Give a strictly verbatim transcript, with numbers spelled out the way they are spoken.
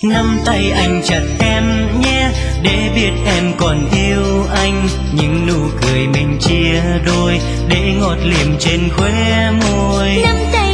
Nắm tay anh chặt em nhé, để biết em còn yêu anh. Những nụ cười mình chia đôi, để ngọt liềm trên khóe môi. Nắm tay